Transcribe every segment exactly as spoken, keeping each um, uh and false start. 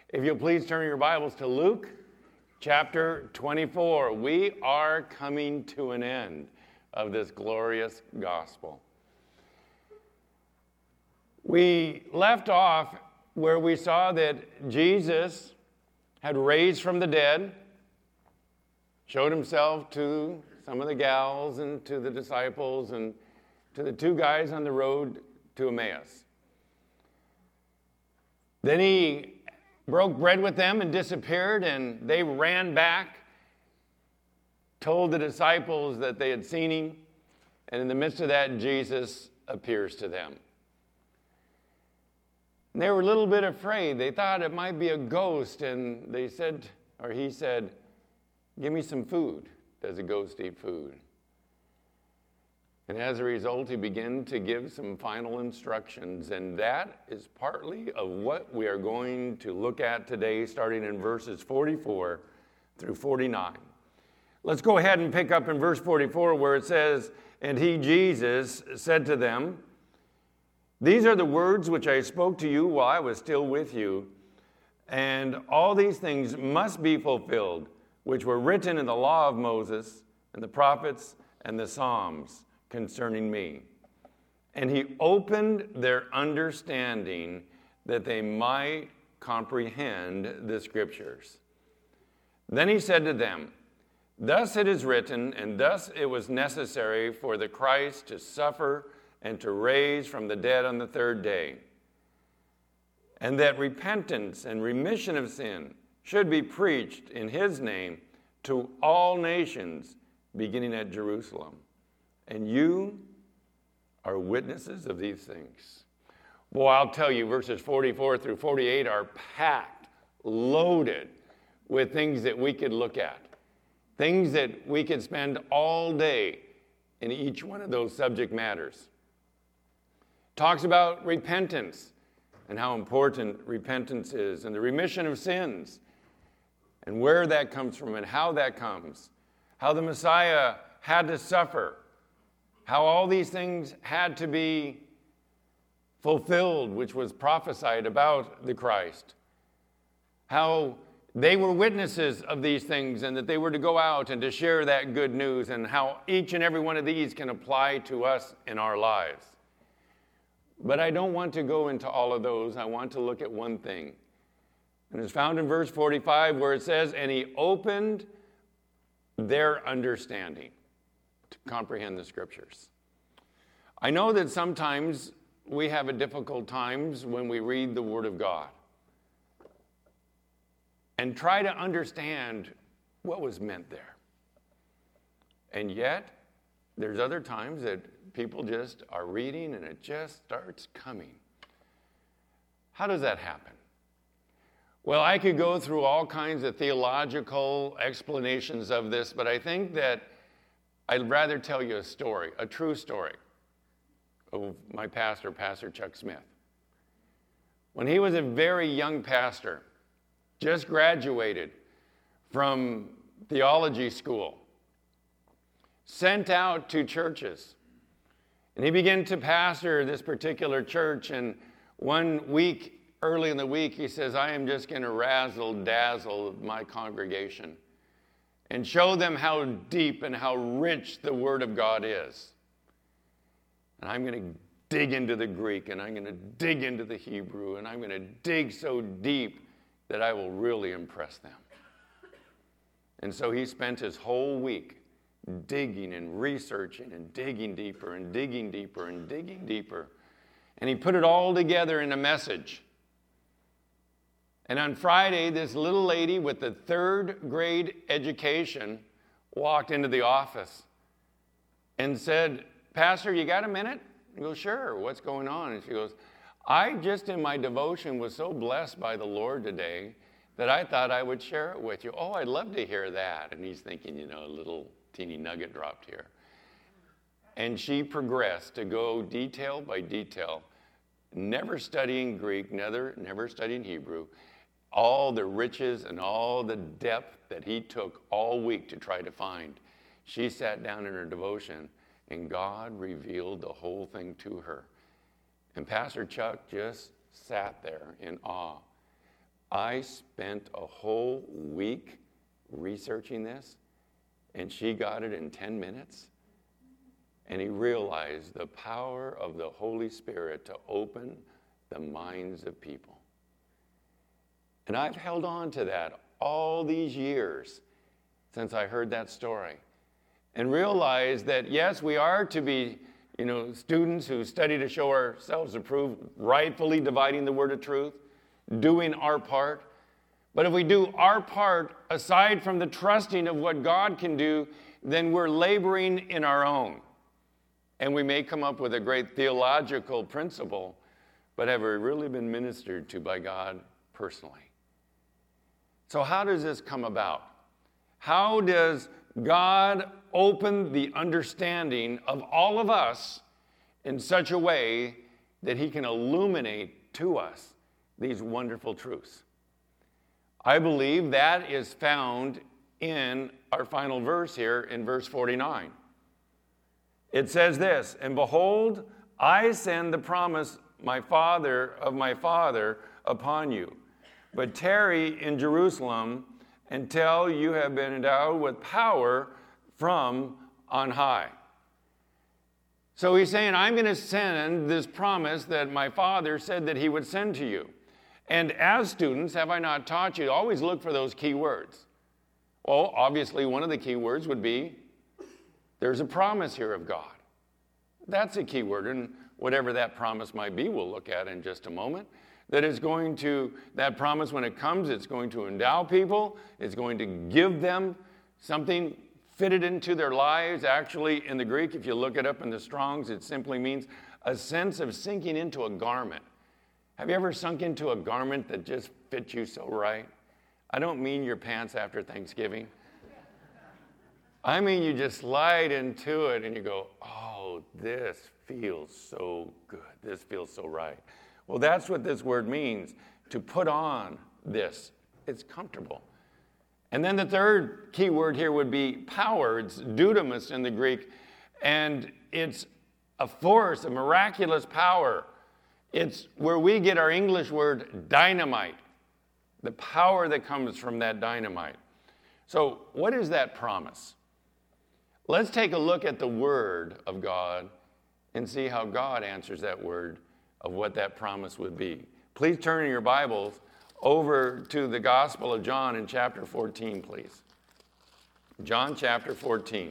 If you'll please turn your Bibles to Luke chapter twenty-four. We are coming to an end of this glorious gospel. We left off where we saw that Jesus had raised from the dead, showed himself to some of the gals and to the disciples and to the two guys on the road to Emmaus. Then he broke bread with them and disappeared, and they ran back, told the disciples that they had seen him, and in the midst of that, Jesus appears to them. And they were a little bit afraid. They thought it might be a ghost, and they said, or he said, "Give me some food." Does a ghost eat food? And as a result, he began to give some final instructions, and that is partly of what we are going to look at today, starting in verses forty-four through forty-nine. Let's go ahead and pick up in verse forty-four where it says, "And he, Jesus, said to them, 'These are the words which I spoke to you while I was still with you, and all these things must be fulfilled, which were written in the law of Moses and the prophets and the Psalms concerning me.' And he opened their understanding that they might comprehend the scriptures. Then he said to them, 'Thus it is written, and thus it was necessary for the Christ to suffer and to raise from the dead on the third day, and that repentance and remission of sin should be preached in his name to all nations, beginning at Jerusalem. And you are witnesses of these things.'" Well, I'll tell you, verses forty-four through forty-eight are packed, loaded with things that we could look at, things that we could spend all day in each one of those subject matters. Talks about repentance and how important repentance is, and the remission of sins, and where that comes from and how that comes, how the Messiah had to suffer, how all these things had to be fulfilled, which was prophesied about the Christ, how they were witnesses of these things and that they were to go out and to share that good news, and how each and every one of these can apply to us in our lives. But I don't want to go into all of those. I want to look at one thing. And it's found in verse forty-five where it says, "And he opened their understanding to comprehend the scriptures." I know that sometimes we have a difficult times when we read the Word of God and try to understand what was meant there. And yet, there's other times that people just are reading and it just starts coming. How does that happen? Well, I could go through all kinds of theological explanations of this, but I think that I'd rather tell you a story, a true story of my pastor, Pastor Chuck Smith. When he was a very young pastor, just graduated from theology school, sent out to churches, and he began to pastor this particular church, and one week, early in the week, he says, "I am just going to razzle-dazzle my congregation and show them how deep and how rich the Word of God is. And I'm going to dig into the Greek, and I'm going to dig into the Hebrew, and I'm going to dig so deep that I will really impress them." And so he spent his whole week digging and researching and digging deeper and digging deeper and digging deeper. And he put it all together in a message. And on Friday, this little lady with the third grade education walked into the office and said, "Pastor, you got a minute?" He goes, "Sure, what's going on?" And she goes, "I just in my devotion was so blessed by the Lord today that I thought I would share it with you." "Oh, I'd love to hear that." And he's thinking, you know, a little teeny nugget dropped here. And she progressed to go detail by detail, never studying Greek, never, never studying Hebrew, all the riches and all the depth that he took all week to try to find. She sat down in her devotion, and God revealed the whole thing to her. And Pastor Chuck just sat there in awe. I spent a whole week researching this, and she got it in ten minutes. And he realized the power of the Holy Spirit to open the minds of people. And I've held on to that all these years since I heard that story, and realized that, yes, we are to be, you know, students who study to show ourselves approved, rightfully dividing the word of truth, doing our part. But if we do our part, aside from the trusting of what God can do, then we're laboring in our own. And we may come up with a great theological principle, but have we really been ministered to by God personally? So how does this come about? How does God open the understanding of all of us in such a way that he can illuminate to us these wonderful truths? I believe that is found in our final verse here in verse forty-nine. It says this, "And behold, I send the promise my father of my father upon you. But tarry in Jerusalem until you have been endowed with power from on high." So he's saying, I'm going to send this promise that my father said that he would send to you. And as students, have I not taught you to always look for those key words? Well, obviously, one of the key words would be, there's a promise here of God. That's a key word, and whatever that promise might be, we'll look at in just a moment. That is going to, that promise when it comes, it's going to endow people. It's going to give them something fitted into their lives. Actually, in the Greek, if you look it up in the Strongs, it simply means a sense of sinking into a garment. Have you ever sunk into a garment that just fits you so right? I don't mean your pants after Thanksgiving. I mean you just slide into it and you go, oh, this feels so good. This feels so right. Well, that's what this word means, to put on this. It's comfortable. And then the third key word here would be power. It's dunamis in the Greek, and it's a force, a miraculous power. It's where we get our English word dynamite, the power that comes from that dynamite. So what is that promise? Let's take a look at the word of God and see how God answers that word of what that promise would be. Please turn in your Bibles over to the Gospel of John in chapter fourteen, please. John chapter fourteen.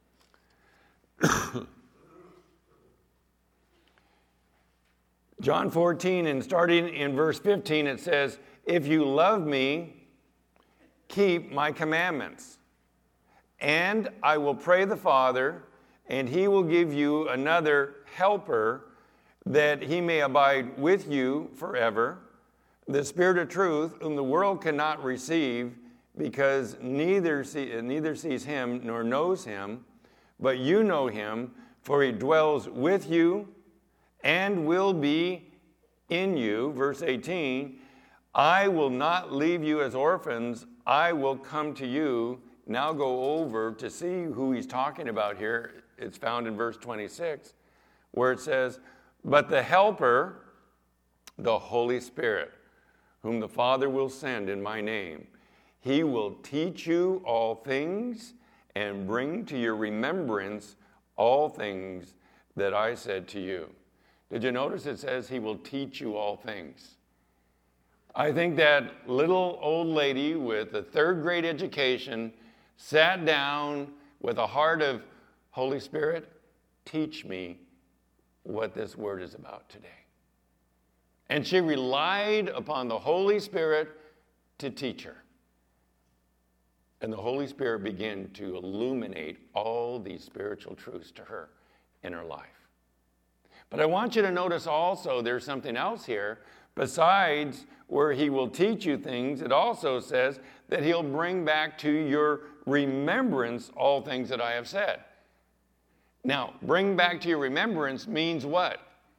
John fourteen, and starting in verse fifteen, it says, "If you love me, keep my commandments. And I will pray the Father, and he will give you another helper, that he may abide with you forever, the Spirit of truth, whom the world cannot receive, because neither, see, neither sees him nor knows him, but you know him, for he dwells with you and will be in you." Verse eighteen, "I will not leave you as orphans, I will come to you." Now go over to see who he's talking about here. It's found in verse twenty-six, where it says, "But the Helper, the Holy Spirit, whom the Father will send in my name, he will teach you all things and bring to your remembrance all things that I said to you." Did you notice it says he will teach you all things? I think that little old lady with a third grade education sat down with a heart of, Holy Spirit, teach me what this word is about today. And she relied upon the Holy Spirit to teach her. And the Holy Spirit began to illuminate all these spiritual truths to her in her life. But I want you to notice also there's something else here. Besides where he will teach you things, it also says that he'll bring back to your remembrance all things that I have said. Now, bring back to your remembrance means what?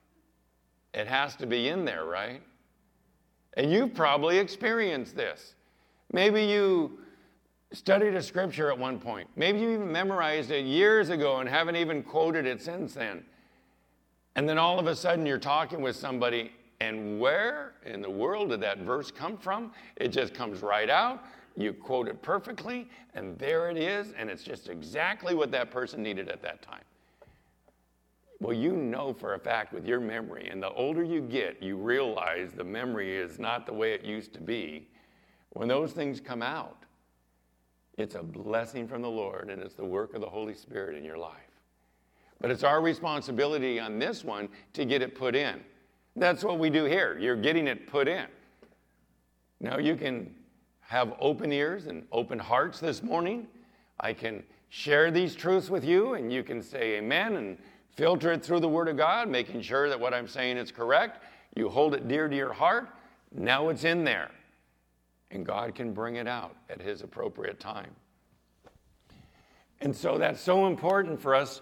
It has to be in there, right? And you've probably experienced this. Maybe you studied a scripture at one point. Maybe you even memorized it years ago and haven't even quoted it since then. And then all of a sudden you're talking with somebody And where in the world did that verse come from? It just comes right out. You quote it perfectly, and there it is, and it's just exactly what that person needed at that time. Well, you know for a fact with your memory, and the older you get, you realize the memory is not the way it used to be. When those things come out, it's a blessing from the Lord, and it's the work of the Holy Spirit in your life. But it's our responsibility on this one to get it put in. That's what we do here. You're getting it put in. Now you can have open ears and open hearts this morning. I can share these truths with you, and you can say amen and filter it through the Word of God, making sure that what I'm saying is correct. You hold it dear to your heart. Now it's in there. And God can bring it out at His appropriate time. And so that's so important for us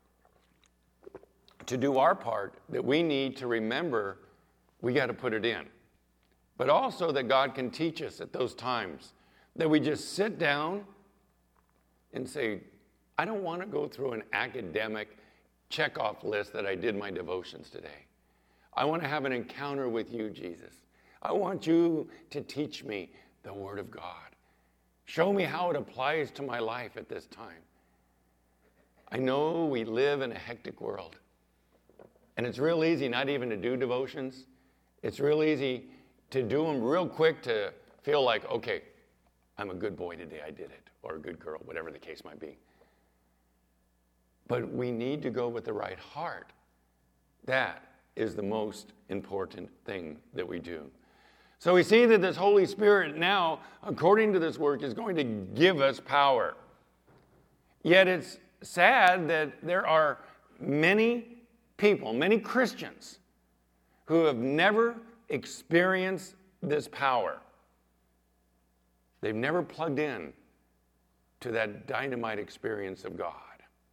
to do our part, that we need to remember we got to put it in. But also that God can teach us at those times, that we just sit down and say, I don't want to go through an academic checkoff list that I did my devotions today. I want to have an encounter with you, Jesus. I want you to teach me the Word of God. Show me how it applies to my life at this time. I know we live in a hectic world. And it's real easy not even to do devotions. It's real easy to do them real quick to feel like, okay, I'm a good boy today, I did it, or a good girl, whatever the case might be. But we need to go with the right heart. That is the most important thing that we do. So we see that this Holy Spirit now, according to this work, is going to give us power. Yet it's sad that there are many people, many Christians, who have never experienced this power. They've never plugged in to that dynamite experience of God.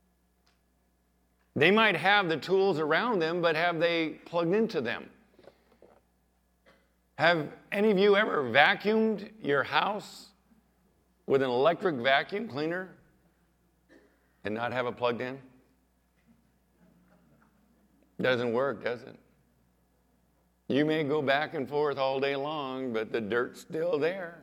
They might have the tools around them, but have they plugged into them? Have any of you ever vacuumed your house with an electric vacuum cleaner and not have it plugged in? Doesn't work, does it? You may go back and forth all day long, but the dirt's still there.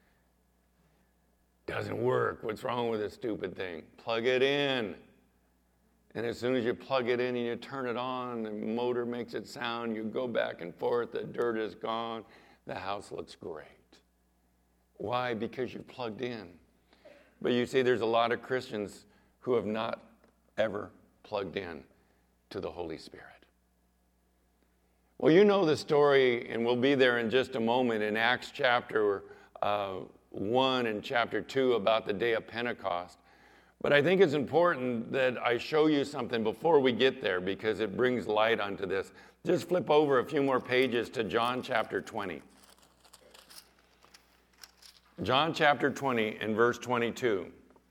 Doesn't work. What's wrong with this stupid thing? Plug it in. And as soon as you plug it in and you turn it on, the motor makes it sound, you go back and forth, the dirt is gone, the house looks great. Why? Because you plugged in. But you see, there's a lot of Christians who have not ever plugged in to the Holy Spirit. Well, you know the story, and we'll be there in just a moment in Acts chapter uh, one and chapter two about the day of Pentecost. But I think it's important that I show you something before we get there because it brings light onto this. Just flip over a few more pages to John chapter twenty. John chapter twenty and verse twenty-two.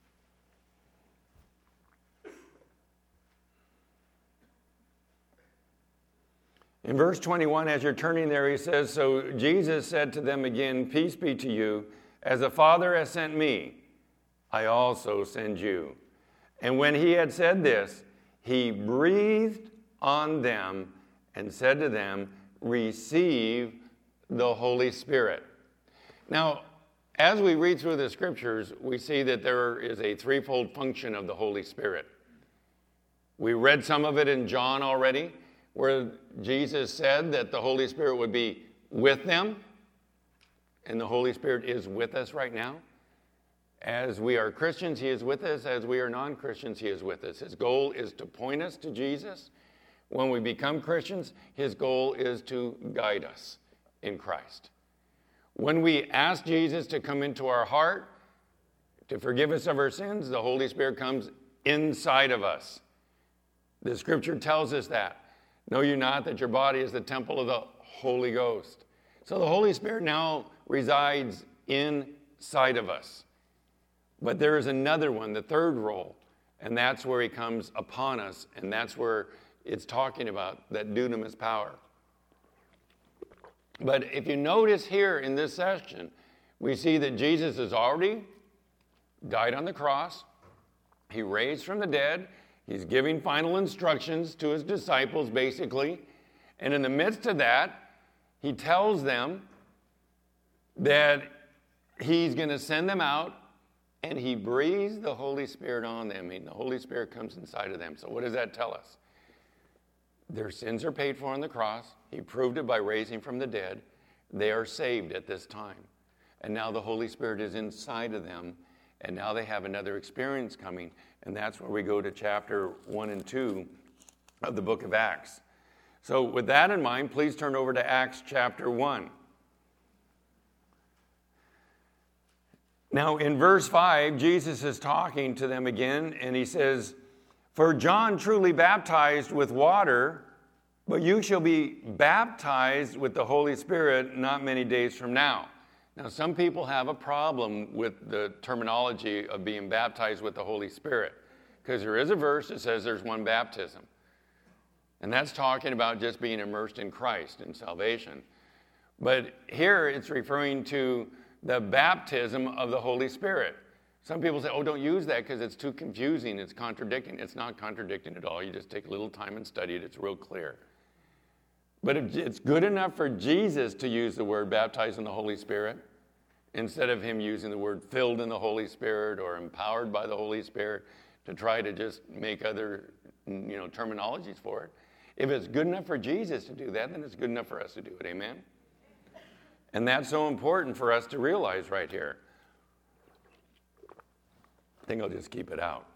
In verse twenty-one, as you're turning there, he says, "So Jesus said to them again, 'Peace be to you. As the Father has sent me, I also send you.' And when he had said this, he breathed on them and said to them, 'Receive the Holy Spirit.'" Now, as we read through the scriptures, we see that there is a threefold function of the Holy Spirit. We read some of it in John already, where Jesus said that the Holy Spirit would be with them, and the Holy Spirit is with us right now. As we are Christians, he is with us. As we are non-Christians, he is with us. His goal is to point us to Jesus. When we become Christians, his goal is to guide us in Christ. When we ask Jesus to come into our heart, to forgive us of our sins, the Holy Spirit comes inside of us. The scripture tells us that. Know you not that your body is the temple of the Holy Ghost? So the Holy Spirit now resides inside of us. But there is another one, the third role, and that's where he comes upon us, and that's where it's talking about that dunamis power. But if you notice here in this section, we see that Jesus has already died on the cross. He raised from the dead. He's giving final instructions to his disciples, basically. And in the midst of that, he tells them that he's going to send them out, and he breathes the Holy Spirit on them, and the Holy Spirit comes inside of them. So what does that tell us? Their sins are paid for on the cross. He proved it by raising from the dead. They are saved at this time. And now the Holy Spirit is inside of them, and now they have another experience coming, and that's where we go to chapter one and two of the book of Acts. So with that in mind, please turn over to Acts chapter one. Now in verse five, Jesus is talking to them again, and he says, "For John truly baptized with water, but you shall be baptized with the Holy Spirit not many days from now." Now, some people have a problem with the terminology of being baptized with the Holy Spirit, because there is a verse that says there's one baptism. And that's talking about just being immersed in Christ and salvation. But here it's referring to the baptism of the Holy Spirit. Some people say, oh, don't use that because it's too confusing, it's contradicting. It's not contradicting at all. You just take a little time and study it. It's real clear. But it's good enough for Jesus to use the word baptized in the Holy Spirit instead of him using the word filled in the Holy Spirit or empowered by the Holy Spirit to try to just make other, you know, terminologies for it. If it's good enough for Jesus to do that, then it's good enough for us to do it. Amen? And that's so important for us to realize right here. I think I'll just keep it out.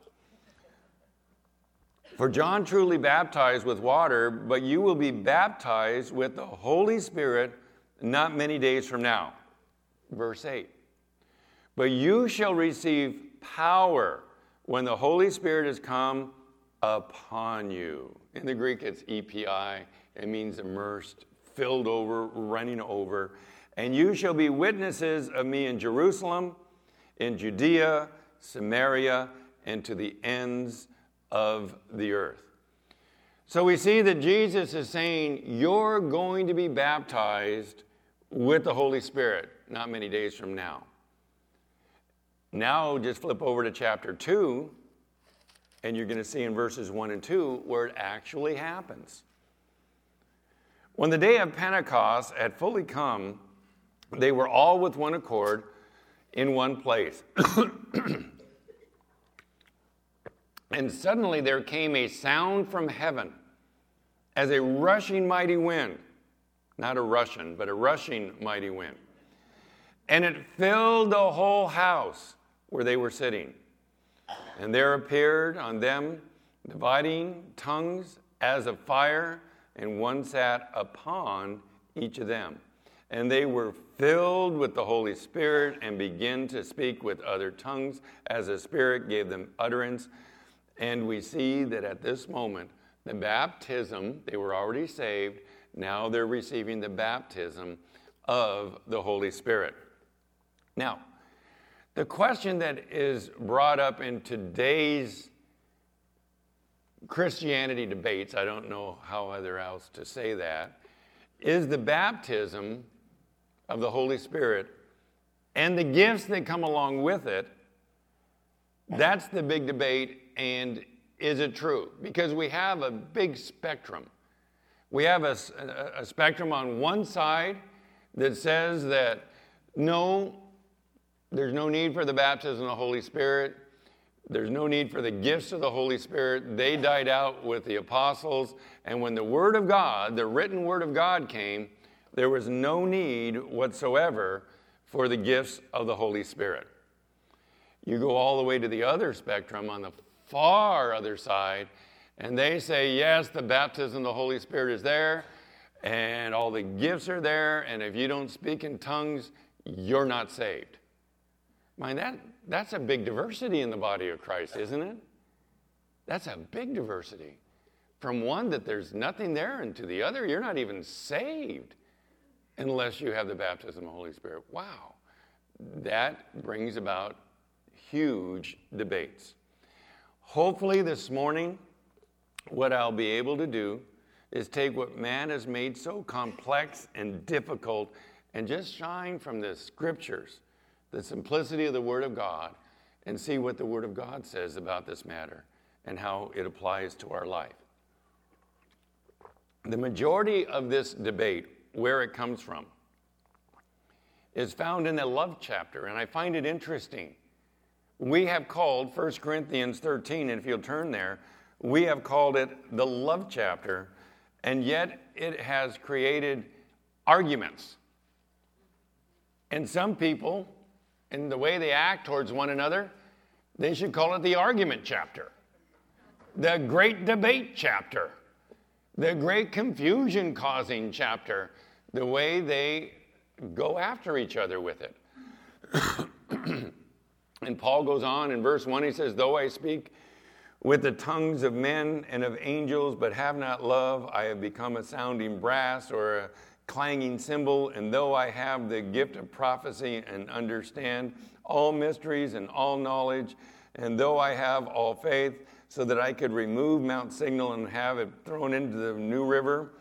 For John truly baptized with water, but you will be baptized with the Holy Spirit not many days from now. Verse eight. But you shall receive power when the Holy Spirit has come upon you. In the Greek, it's epi. It means immersed, filled over, running over. And you shall be witnesses of me in Jerusalem, in Judea, Samaria, and to the ends of the earth. So we see that Jesus is saying, you're going to be baptized with the Holy Spirit not many days from now. Now just flip over to chapter two, and you're going to see in verses one and two where it actually happens. When the day of Pentecost had fully come, they were all with one accord in one place. And suddenly there came a sound from heaven as a rushing mighty wind. Not a Russian, but a rushing mighty wind. And it filled the whole house where they were sitting. And there appeared on them dividing tongues as of fire, and one sat upon each of them. And they were filled with the Holy Spirit and began to speak with other tongues as the Spirit gave them utterance. And we see that at this moment, the baptism, they were already saved, now they're receiving the baptism of the Holy Spirit. Now, the question that is brought up in today's Christianity debates, I don't know how other else to say that, is the baptism of the Holy Spirit and the gifts that come along with it. That's the big debate. And is it true? Because we have a big spectrum. We have a, a, a spectrum on one side that says that no, there's no need for the baptism of the Holy Spirit. There's no need for the gifts of the Holy Spirit. They died out with the apostles. And when the Word of God, the written Word of God came, there was no need whatsoever for the gifts of the Holy Spirit. You go all the way to the other spectrum on the far other side, and they say, yes, the baptism of the Holy Spirit is there, and all the gifts are there, and if you don't speak in tongues, you're not saved. Mind, that, that's a big diversity in the body of Christ, isn't it? That's a big diversity. From one that there's nothing there, and to the other, you're not even saved unless you have the baptism of the Holy Spirit. Wow. That brings about huge debates. Hopefully this morning, what I'll be able to do is take what man has made so complex and difficult and just shine from the scriptures, the simplicity of the Word of God, and see what the Word of God says about this matter and how it applies to our life. The majority of this debate where it comes from is found in the love chapter, and I find it interesting. We have called First Corinthians thirteen, and if you'll turn there, we have called it the love chapter, and yet it has created arguments. And some people, in the way they act towards one another, they should call it the argument chapter, the great debate chapter, the great confusion causing chapter, the way they go after each other with it. And Paul goes on in verse one, he says, though I speak with the tongues of men and of angels, but have not love, I have become a sounding brass or a clanging cymbal. And though I have the gift of prophecy and understand all mysteries and all knowledge, and though I have all faith, so that I could remove Mount Signal and have it thrown into the New River.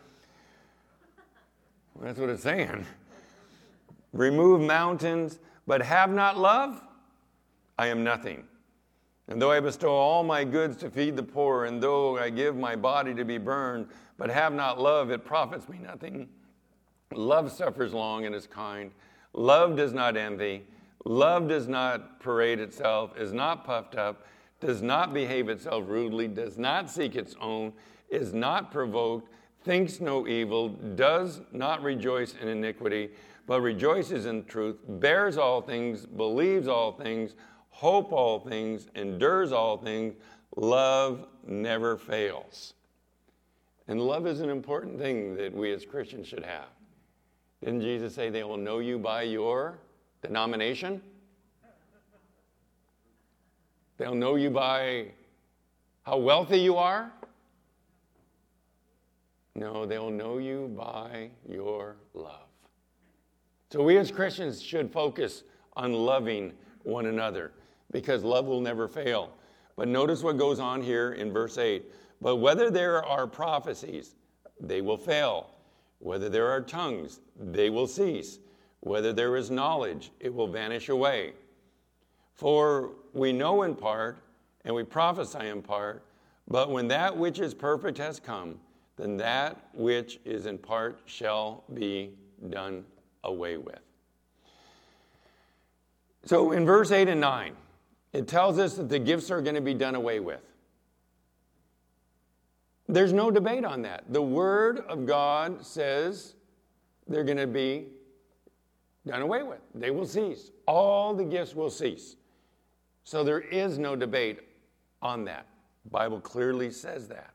Well, that's what it's saying. Remove mountains, but have not love, I am nothing. And though I bestow all my goods to feed the poor, and though I give my body to be burned, but have not love, it profits me nothing. Love suffers long and is kind. Love does not envy. Love does not parade itself, is not puffed up, does not behave itself rudely, does not seek its own, is not provoked, thinks no evil, does not rejoice in iniquity, but rejoices in truth, bears all things, believes all things, hope all things, endures all things. Love never fails. And love is an important thing that we as Christians should have. Didn't Jesus say they will know you by your denomination? They'll know you by how wealthy you are? No, they'll know you by your love. So we as Christians should focus on loving one another because love will never fail. But notice what goes on here in verse eight. But whether there are prophecies, they will fail. Whether there are tongues, they will cease. Whether there is knowledge, it will vanish away. For we know in part, and we prophesy in part, but when that which is perfect has come, then that which is in part shall be done away with. So in verse eight and nine, it tells us that the gifts are going to be done away with. There's no debate on that. The Word of God says they're going to be done away with. They will cease. All the gifts will cease. So there is no debate on that. The Bible clearly says that.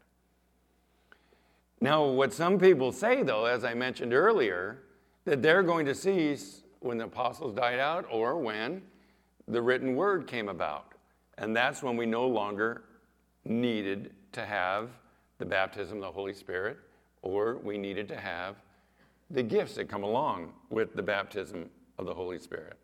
Now, what some people say, though, as I mentioned earlier, that they're going to cease when the apostles died out or when the written word came about. And that's when we no longer needed to have the baptism of the Holy Spirit, or we needed to have the gifts that come along with the baptism of the Holy Spirit.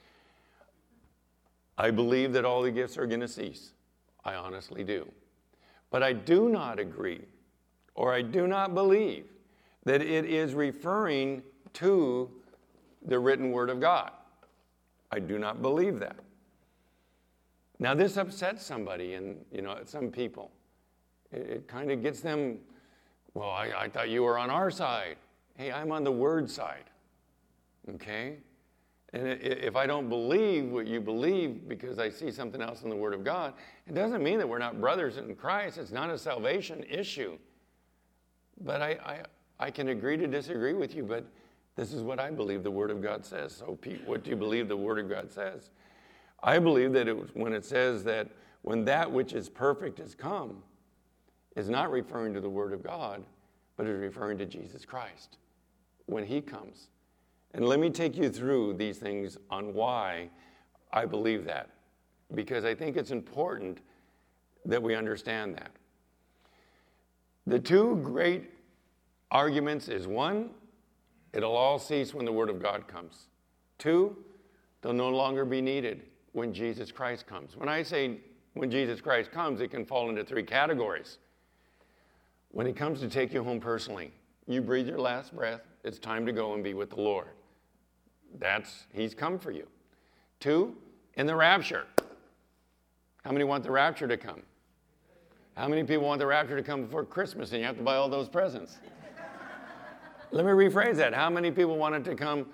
I believe that all the gifts are going to cease. I honestly do. But I do not agree, or I do not believe, that it is referring to the written word of God. I do not believe that. Now, this upsets somebody and, you know, some people. It, it kind of gets them, well, I, I thought you were on our side. Hey, I'm on the word side, okay? And if I don't believe what you believe because I see something else in the Word of God, it doesn't mean that we're not brothers in Christ. It's not a salvation issue. But I, I, I can agree to disagree with you, but this is what I believe the Word of God says. So, Pete, what do you believe the Word of God says? I believe that it was when it says that when that which is perfect has come, is not referring to the Word of God, but is referring to Jesus Christ when He comes. And let me take you through these things on why I believe that, because I think it's important that we understand that. The two great arguments is one, it'll all cease when the Word of God comes. Two, they'll no longer be needed when Jesus Christ comes. When I say when Jesus Christ comes, it can fall into three categories. When He comes to take you home personally, you breathe your last breath, it's time to go and be with the Lord. That's, He's come for you. Two, in the rapture. How many want the rapture to come? How many people want the rapture to come before Christmas and you have to buy all those presents? Let me rephrase that. How many people want it to come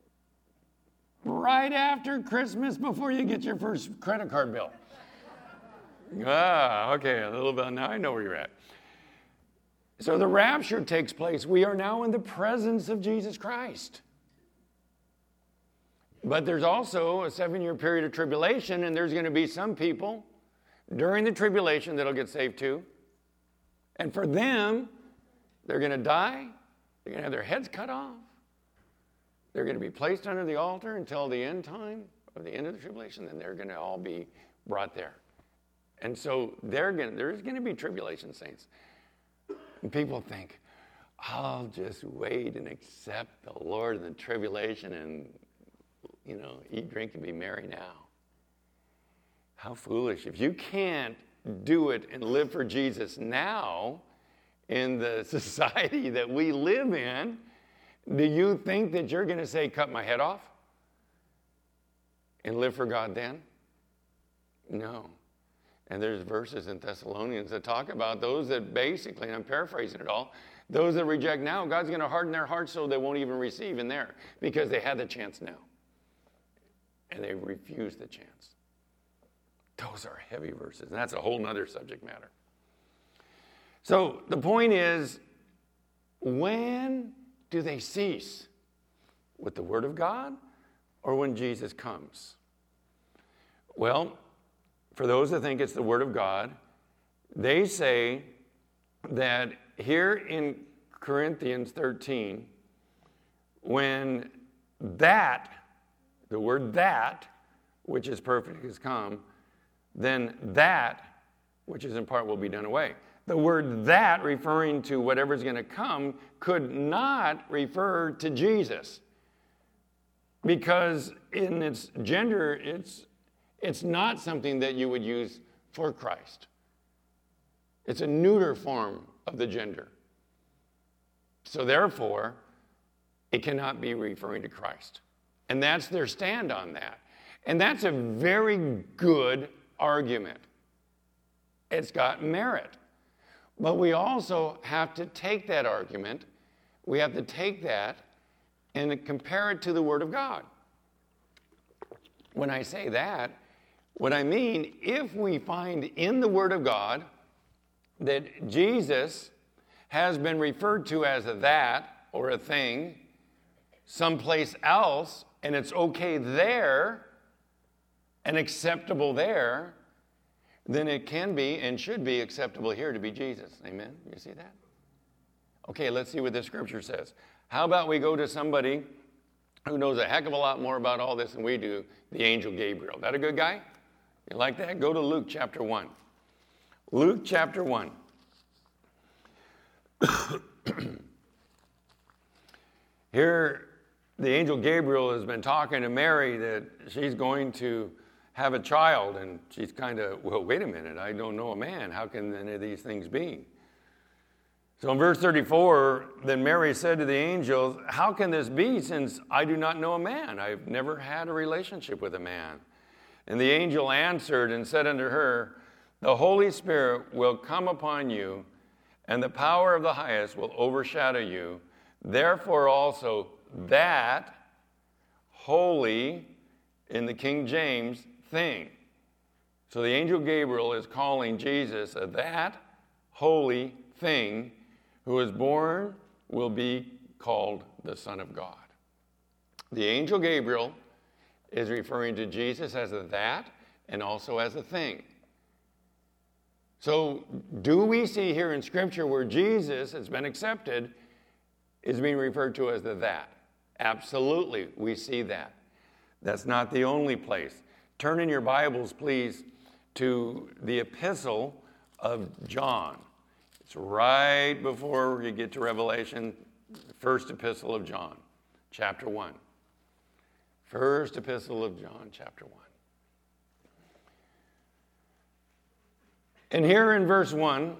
right after Christmas before you get your first credit card bill? Ah, okay, a little bit. Now I know where you're at. So the rapture takes place. We are now in the presence of Jesus Christ. But there's also a seven-year period of tribulation, and there's going to be some people during the tribulation that'll get saved too. And for them, they're going to die. They're going to have their heads cut off. They're going to be placed under the altar until the end time, or the end of the tribulation, then they're going to all be brought there. And so they're going to, there's going to be tribulation saints. And people think, I'll just wait and accept the Lord in the tribulation and, you know, eat, drink, and be merry now. How foolish. If you can't do it and live for Jesus now in the society that we live in, do you think that you're going to say, cut my head off and live for God then? No. And there's verses in Thessalonians that talk about those that basically, and I'm paraphrasing it all, those that reject now, God's going to harden their hearts so they won't even receive in there because they had the chance now. And they refused the chance. Those are heavy verses, and that's a whole nother subject matter. So the point is, when do they cease? With the Word of God or when Jesus comes? Well, for those that think it's the Word of God, they say that here in Corinthians thirteen, when that, the word that, which is perfect, has come, then that, which is in part, will be done away. The word that, referring to whatever's going to come, could not refer to Jesus. Because in its gender, it's, it's not something that you would use for Christ. It's a neuter form of the gender. So therefore, it cannot be referring to Christ. And that's their stand on that. And that's a very good argument. It's got merit. But we also have to take that argument, we have to take that and compare it to the Word of God. When I say that, what I mean, if we find in the Word of God that Jesus has been referred to as a that or a thing someplace else, and it's okay there and acceptable there, then it can be and should be acceptable here to be Jesus. Amen? You see that? Okay, let's see what the scripture says. How about we go to somebody who knows a heck of a lot more about all this than we do, the angel Gabriel. That a good guy? You like that? Go to Luke chapter one. Luke chapter one. Here, the angel Gabriel has been talking to Mary that she's going to have a child, and she's kind of, well, wait a minute, I don't know a man. How can any of these things be? So in verse thirty-four, then Mary said to the angel, how can this be since I do not know a man? I've never had a relationship with a man. And the angel answered and said unto her, the Holy Spirit will come upon you, and the power of the highest will overshadow you. Therefore also that holy, in the King James, thing. So the angel Gabriel is calling Jesus a that holy thing who is born will be called the Son of God. The angel Gabriel is referring to Jesus as a that and also as a thing. So do we see here in Scripture where Jesus has been accepted is being referred to as the that? Absolutely, we see that. That's not the only place. Turn in your Bibles, please, to the epistle of John. It's right before you get to Revelation, the first epistle of John, chapter one. First epistle of John, chapter one. And here in verse one,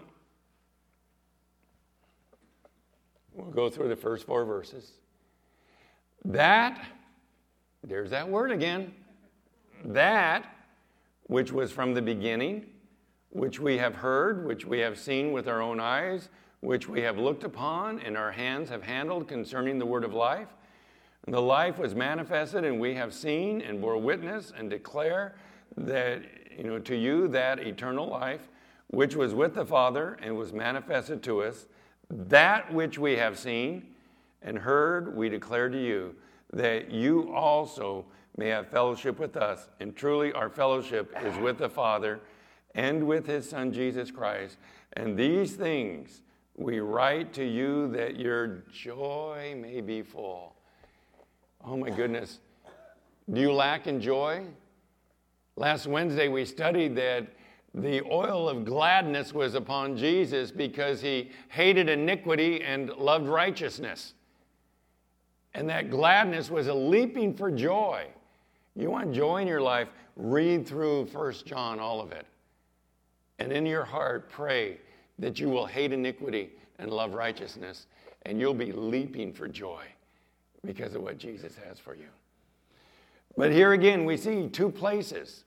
we'll go through the first four verses. That, there's that word again, that which was from the beginning, which we have heard, which we have seen with our own eyes, which we have looked upon and our hands have handled concerning the word of life. And the life was manifested, and we have seen and bore witness and declare that, you know, to you that eternal life, which was with the Father and was manifested to us. That which we have seen and heard, we declare to you, that you also may have fellowship with us. And truly our fellowship is with the Father and with his Son, Jesus Christ. And these things we write to you that your joy may be full. Oh my goodness. Do you lack in joy? Last Wednesday we studied that the oil of gladness was upon Jesus because he hated iniquity and loved righteousness. And that gladness was a leaping for joy. You want joy in your life? Read through First John, all of it. And in your heart, pray that you will hate iniquity and love righteousness, and you'll be leaping for joy because of what Jesus has for you. But here again, we see two places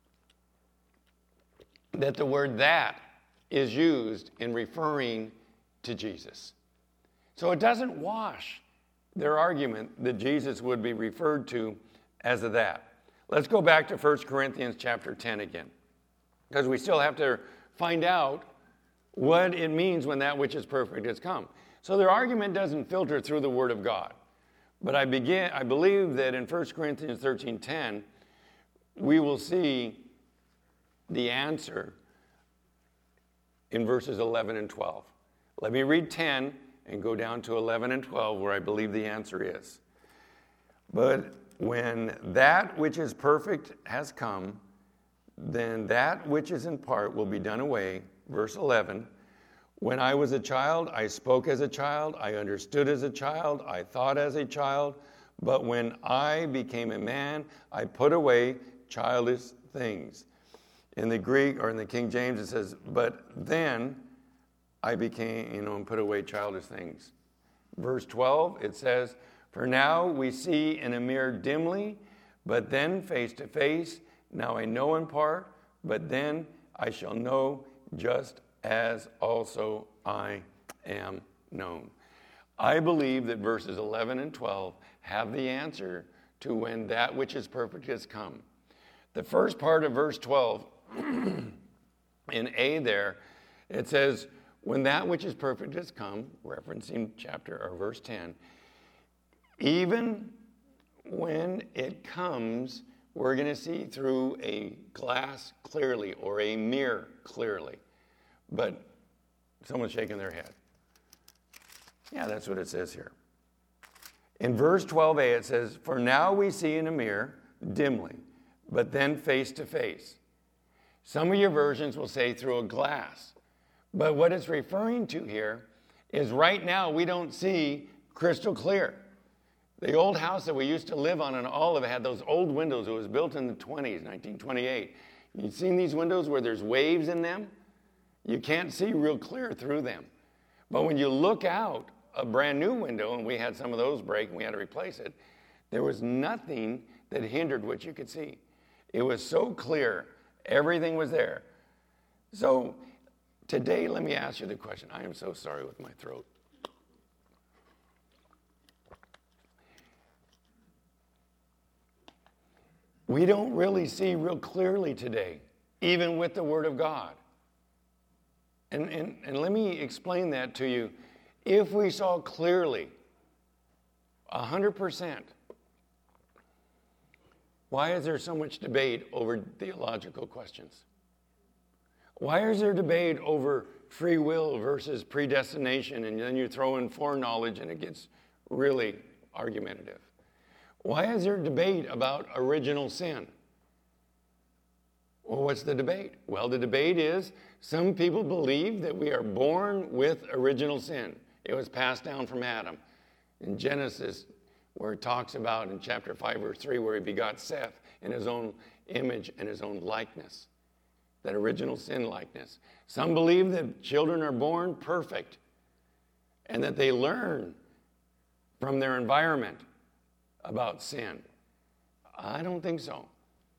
that the word that is used in referring to Jesus. So it doesn't wash their argument that Jesus would be referred to as a that. Let's go back to First Corinthians chapter ten again, because we still have to find out what it means when that which is perfect has come. So their argument doesn't filter through the Word of God. But I begin. I believe that in First Corinthians thirteen ten, we will see the answer in verses eleven and twelve. Let me read ten and go down to eleven and twelve, where I believe the answer is. But when that which is perfect has come, then that which is in part will be done away. Verse eleven, when I was a child, I spoke as a child, I understood as a child, I thought as a child, but when I became a man, I put away childish things. In the Greek, or in the King James, it says, but then I became, you know, and put away childish things. Verse twelve, it says, for now we see in a mirror dimly, but then face to face. Now I know in part, but then I shall know just as also I am known. I believe that verses eleven and twelve have the answer to when that which is perfect has come. The first part of verse twelve, in A there, it says, when that which is perfect has come, referencing chapter or verse ten, even when it comes, we're going to see through a glass clearly or a mirror clearly. But someone's shaking their head. Yeah, that's what it says here. In verse twelve a, it says, for now we see in a mirror dimly, but then face to face. Some of your versions will say through a glass. But what it's referring to here is right now we don't see crystal clear. The old house that we used to live on in Olive had those old windows. It was built in the twenties, nineteen twenty-eight. You've seen these windows where there's waves in them? You can't see real clear through them. But when you look out a brand new window, and we had some of those break and we had to replace it, there was nothing that hindered what you could see. It was so clear. Everything was there. So today, let me ask you the question. I am so sorry with my throat. We don't really see real clearly today, even with the Word of God. And, and, and let me explain that to you. If we saw clearly, one hundred percent, why is there so much debate over theological questions? Why is there debate over free will versus predestination, and then you throw in foreknowledge and it gets really argumentative? Why is there debate about original sin? Well, what's the debate? Well, the debate is some people believe that we are born with original sin. It was passed down from Adam. In Genesis, where it talks about in chapter five, verse three, where he begot Seth in his own image and his own likeness, that original sin likeness. Some believe that children are born perfect and that they learn from their environment about sin. I don't think so.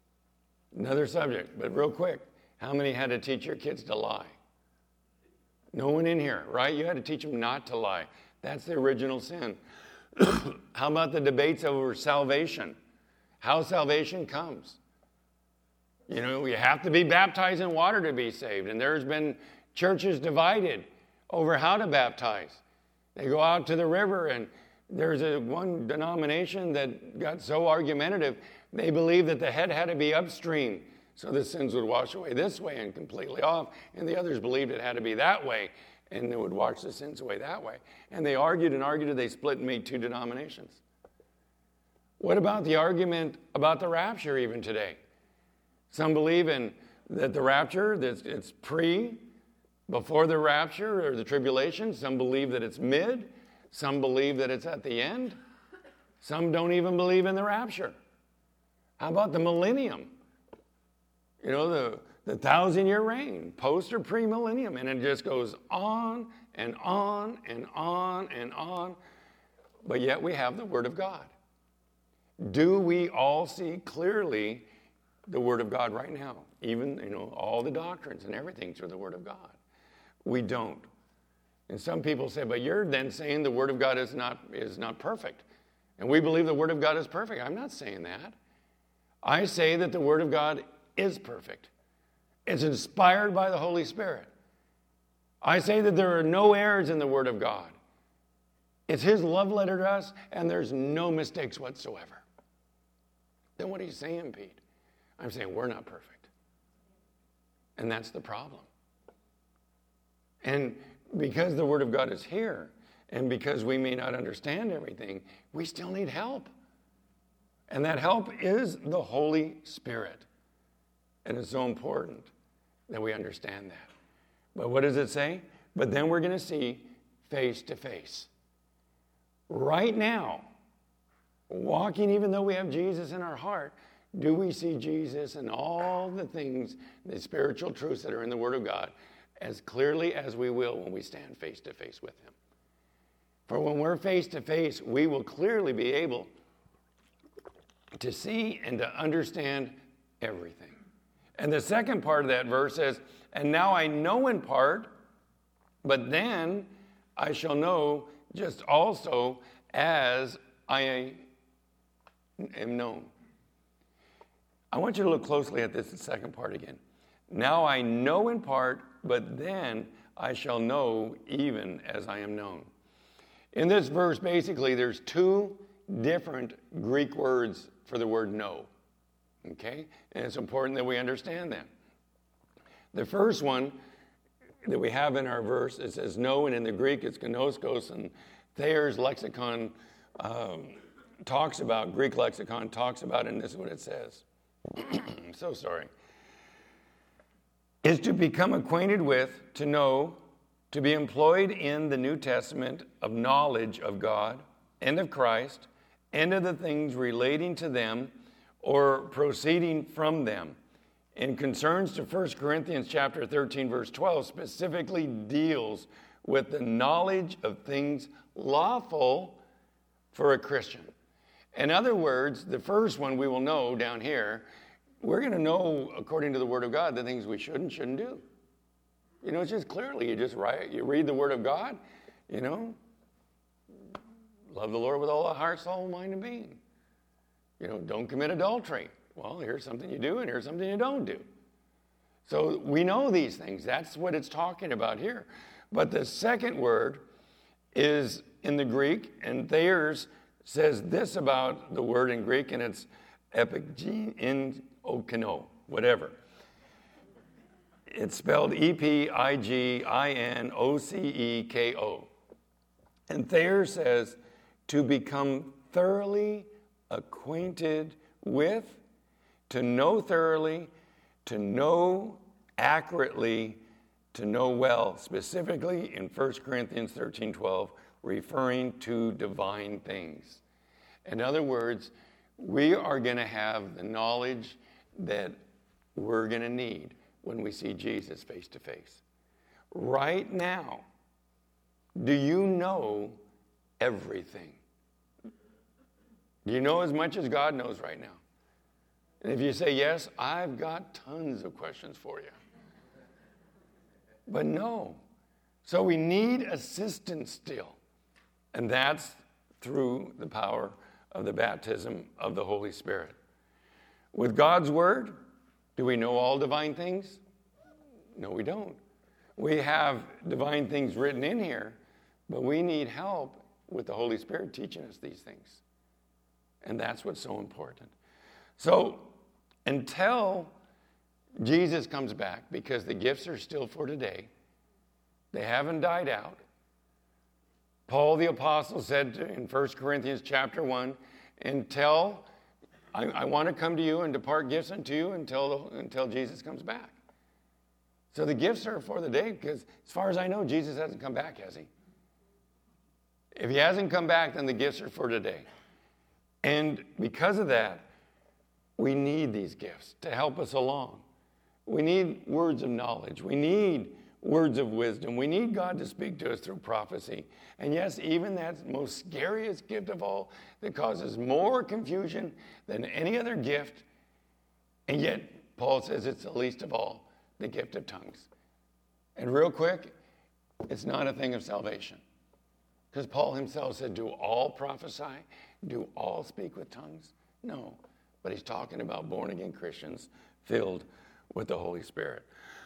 Another subject, but real quick. How many had to teach your kids to lie? No one in here, right? You had to teach them not to lie. That's the original sin. How about the debates over salvation? How salvation comes? You know, you have to be baptized in water to be saved. And there's been churches divided over how to baptize. They go out to the river, and there's a one denomination that got so argumentative, they believed that the head had to be upstream so the sins would wash away this way and completely off. And the others believed it had to be that way, and it would wash the sins away that way. And they argued and argued, and they split and made two denominations. What about the argument about the rapture even today? Some believe in that the rapture, that it's pre, before the rapture or the tribulation. Some believe that it's mid. Some believe that it's at the end. Some don't even believe in the rapture. How about the millennium? You know, the, the thousand-year reign, post or pre-millennium. And it just goes on and on and on and on. But yet we have the Word of God. Do we all see clearly the Word of God right now? Even, you know, all the doctrines and everything through the Word of God. We don't. And some people say, but you're then saying the Word of God is not, is not perfect. And we believe the Word of God is perfect. I'm not saying that. I say that the Word of God is perfect. It's inspired by the Holy Spirit. I say that there are no errors in the Word of God. It's His love letter to us, and there's no mistakes whatsoever. Then what are you saying, Pete? I'm saying we're not perfect. And that's the problem. And because the Word of God is here, and because we may not understand everything, we still need help. And that help is the Holy Spirit. And it's so important that we understand that. But what does it say? But then we're going to see face to face. Right now, walking, even though we have Jesus in our heart, do we see Jesus and all the things, the spiritual truths that are in the Word of God, as clearly as we will when we stand face to face with Him? For when we're face to face, we will clearly be able to see and to understand everything. And the second part of that verse says, and now I know in part, but then I shall know just also as I am known. I want you to look closely at this second part again. Now I know in part, but then I shall know even as I am known. In this verse, basically, there's two different Greek words for the word know. Okay? And it's important that we understand that. The first one that we have in our verse, it says know, and in the Greek it's gnoskos, and Thayer's lexicon um, talks about, Greek lexicon talks about, and this is what it says. I'm so sorry. Is to become acquainted with, to know, to be employed in the New Testament of knowledge of God and of Christ and of the things relating to them or proceeding from them. In concerns to First Corinthians chapter thirteen, verse twelve, specifically deals with the knowledge of things lawful for a Christian. In other words, the first one we will know down here, we're going to know, according to the Word of God, the things we should and shouldn't do. You know, it's just clearly, you just write, you read the Word of God, you know, love the Lord with all our heart, soul, mind, and being. You know, don't commit adultery. Well, here's something you do, and here's something you don't do. So we know these things. That's what it's talking about here. But the second word is in the Greek, and Thayer's says this about the word in Greek, and it's epiginoukino, whatever. It's spelled E P I G I N O C E K O. And Thayer says, to become thoroughly acquainted with, to know thoroughly, to know accurately, to know well, specifically in First Corinthians thirteen twelve, referring to divine things. In other words, we are going to have the knowledge that we're going to need when we see Jesus face to face. Right now, do you know everything? Do you know as much as God knows right now? And if you say yes, I've got tons of questions for you. But no. So we need assistance still. And that's through the power of the baptism of the Holy Spirit. With God's word, do we know all divine things? No, we don't. We have divine things written in here, but we need help with the Holy Spirit teaching us these things. And that's what's so important. So until Jesus comes back, because the gifts are still for today, they haven't died out. Paul the Apostle said in First Corinthians chapter one, until I, I want to come to you and depart gifts unto you until, until Jesus comes back. So the gifts are for the day, because as far as I know, Jesus hasn't come back, has he? If he hasn't come back, then the gifts are for today. And because of that, we need these gifts to help us along. We need words of knowledge. We need words of wisdom. We need God to speak to us through prophecy. And yes, even that most scariest gift of all that causes more confusion than any other gift. And yet, Paul says it's the least of all, the gift of tongues. And real quick, it's not a thing of salvation. Because Paul himself said, do all prophesy? Do all speak with tongues? No. But he's talking about born-again Christians filled with the Holy Spirit.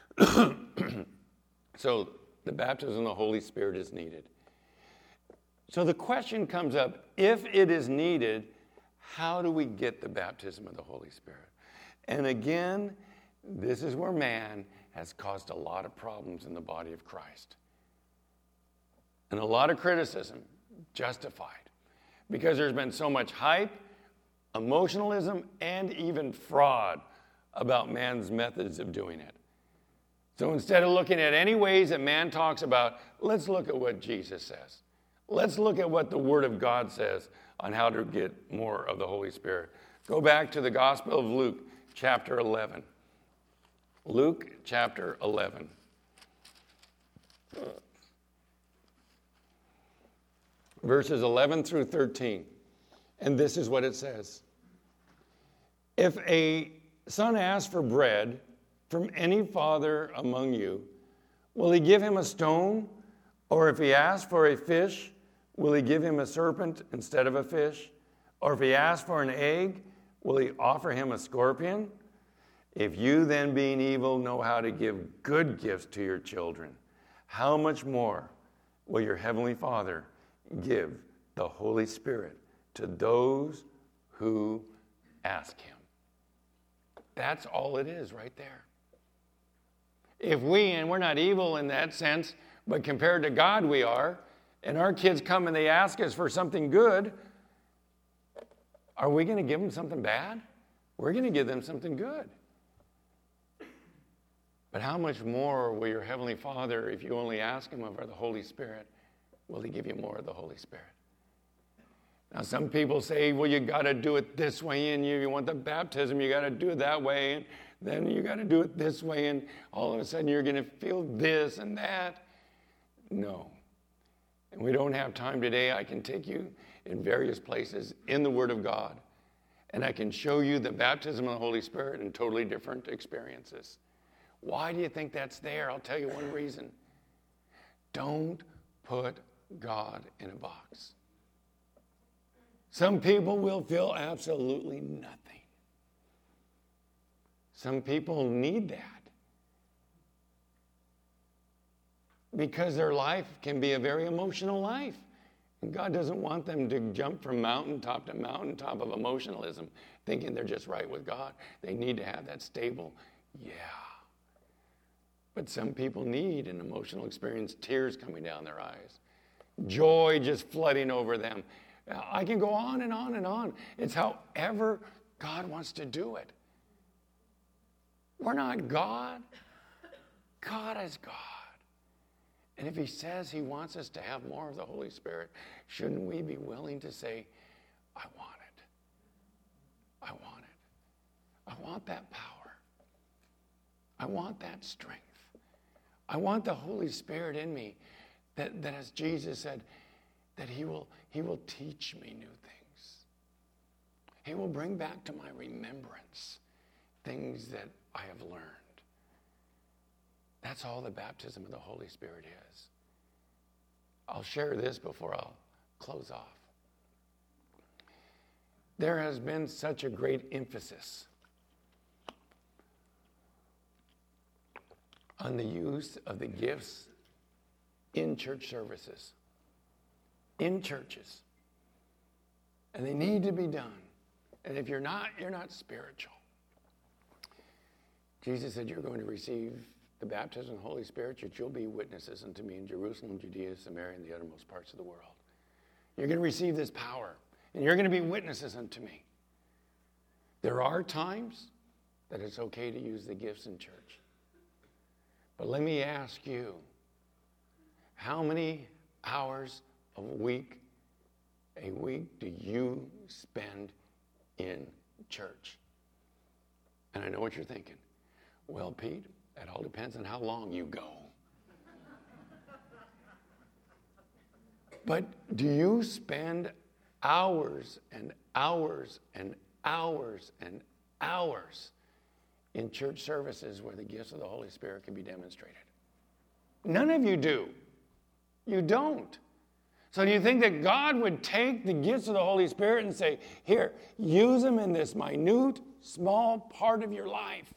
So the baptism of the Holy Spirit is needed. So the question comes up, if it is needed, how do we get the baptism of the Holy Spirit? And again, this is where man has caused a lot of problems in the body of Christ. And a lot of criticism, justified, because there's been so much hype, emotionalism, and even fraud about man's methods of doing it. So instead of looking at any ways that man talks about, let's look at what Jesus says. Let's look at what the Word of God says on how to get more of the Holy Spirit. Go back to the Gospel of Luke, chapter eleven. Luke, chapter eleven. Verses eleven through thirteen. And this is what it says. If a son asks for bread from any father among you, will he give him a stone? Or if he asks for a fish, will he give him a serpent instead of a fish? Or if he asks for an egg, will he offer him a scorpion? If you then, being evil, know how to give good gifts to your children, how much more will your heavenly Father give the Holy Spirit to those who ask him? That's all it is right there. If we, and we're not evil in that sense, but compared to God we are, and our kids come and they ask us for something good, are we going to give them something bad? We're going to give them something good. But how much more will your Heavenly Father, if you only ask him of the Holy Spirit, will he give you more of the Holy Spirit? Now, some people say, well, you got to do it this way, and you, you want the baptism, you got to do it that way, and then you got to do it this way, and all of a sudden you're going to feel this and that. No. And we don't have time today. I can take you in various places in the Word of God, and I can show you the baptism of the Holy Spirit in totally different experiences. Why do you think that's there? I'll tell you one reason. Don't put God in a box. Some people will feel absolutely nothing. Some people need that because their life can be a very emotional life. And God doesn't want them to jump from mountaintop to mountaintop of emotionalism, thinking they're just right with God. They need to have that stable, yeah. But some people need an emotional experience, tears coming down their eyes, joy just flooding over them. I can go on and on and on. It's however God wants to do it. We're not God. God is God. And if he says he wants us to have more of the Holy Spirit, shouldn't we be willing to say, I want it. I want it. I want that power. I want that strength. I want the Holy Spirit in me that, that as Jesus said, that he will, he will teach me new things. He will bring back to my remembrance things that I have learned. That's all the baptism of the Holy Spirit is. I'll share this before I'll close off. There has been such a great emphasis on the use of the gifts in church services, in churches. And they need to be done. And if you're not, you're not spiritual. Jesus said, you're going to receive the baptism of the Holy Spirit, that you'll be witnesses unto me in Jerusalem, Judea, Samaria, and the uttermost parts of the world. You're going to receive this power, and you're going to be witnesses unto me. There are times that it's okay to use the gifts in church. But let me ask you, how many hours a week, a week do you spend in church? And I know what you're thinking. Well, Pete, it all depends on how long you go. But do you spend hours and hours and hours and hours in church services where the gifts of the Holy Spirit can be demonstrated? None of you do. You don't. So do you think that God would take the gifts of the Holy Spirit and say, here, use them in this minute, small part of your life?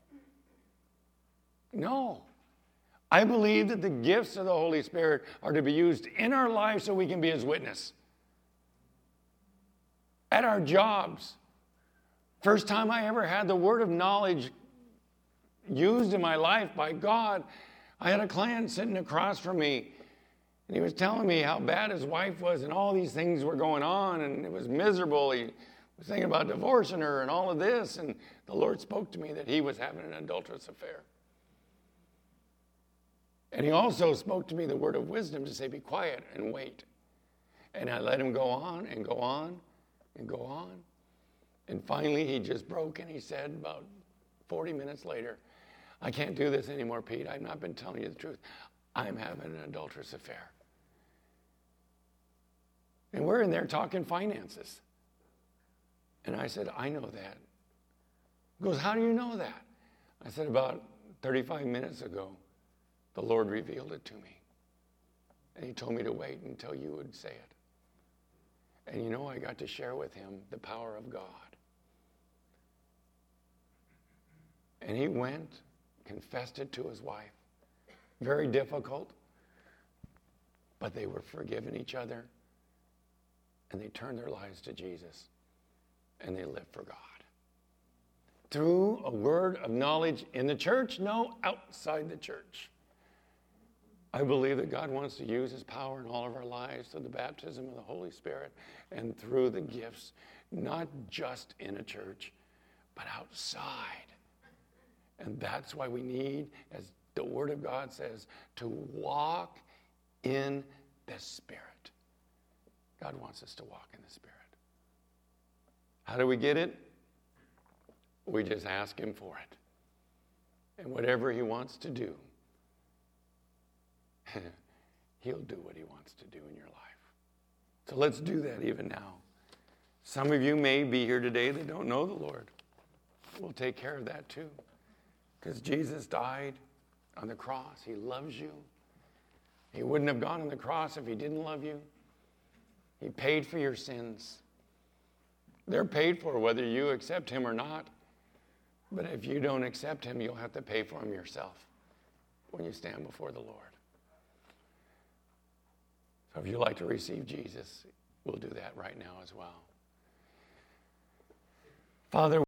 No. I believe that the gifts of the Holy Spirit are to be used in our lives so we can be His witness. At our jobs. First time I ever had the word of knowledge used in my life by God, I had a client sitting across from me, and he was telling me how bad his wife was and all these things were going on, and it was miserable. He was thinking about divorcing her and all of this, and the Lord spoke to me that he was having an adulterous affair. And he also spoke to me the word of wisdom to say, be quiet and wait. And I let him go on and go on and go on. And finally, he just broke and he said about forty minutes later, I can't do this anymore, Pete. I've not been telling you the truth. I'm having an adulterous affair. And we're in there talking finances. And I said, I know that. He goes, how do you know that? I said, about thirty-five minutes ago, the Lord revealed it to me. And He told me to wait until you would say it. And you know, I got to share with him the power of God. And he went, confessed it to his wife. Very difficult, but they were forgiving each other, and they turned their lives to Jesus, and they lived for God. Through a word of knowledge in the church? No, outside the church. I believe that God wants to use His power in all of our lives through the baptism of the Holy Spirit and through the gifts, not just in a church, but outside. And that's why we need, as the Word of God says, to walk in the Spirit. God wants us to walk in the Spirit. How do we get it? We just ask Him for it. And whatever He wants to do, He'll do what He wants to do in your life. So let's do that even now. Some of you may be here today that don't know the Lord. We'll take care of that too. Because Jesus died on the cross. He loves you. He wouldn't have gone on the cross if He didn't love you. He paid for your sins. They're paid for whether you accept Him or not. But if you don't accept Him, you'll have to pay for Him yourself when you stand before the Lord. So if you'd like to receive Jesus, we'll do that right now as well. Father,